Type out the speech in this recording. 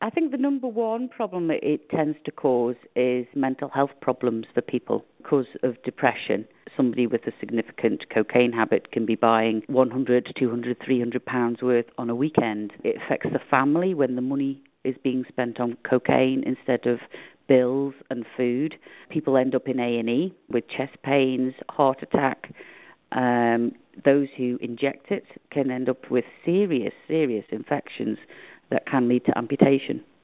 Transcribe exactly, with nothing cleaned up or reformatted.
I think the number one problem it, it tends to cause is mental health problems for people because of depression. Somebody with a significant cocaine habit can be buying one hundred, two hundred, three hundred pounds worth on a weekend. It affects the family when the money is being spent on cocaine instead of bills and food. People end up in A and E with chest pains, heart attack. Um, those who inject it can end up with serious, serious infections that can lead to amputation.